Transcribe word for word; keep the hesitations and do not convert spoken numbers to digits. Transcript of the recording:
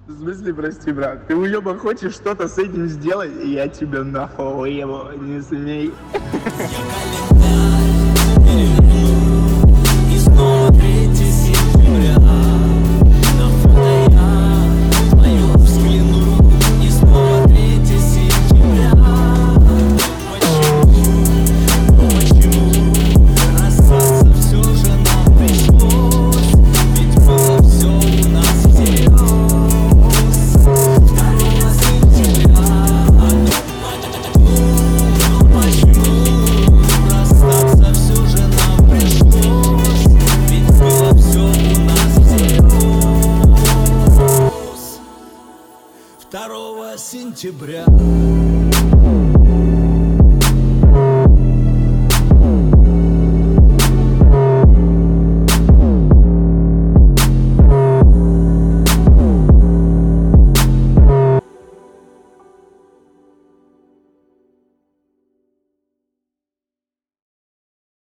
В смысле, прости, брат? Ты уёба хочешь что-то с этим сделать, и я тебя нахуй его не смей. И снова третье сентября. На фото я твою взгляну. И снова третье сентября. Почему, почему расстаться все же нам пришлось? Ведь было все у нас всерьез. Второго сентября. Почему расстаться все же нам пришлось? Ведь было все у нас всерьез. Второго сентября.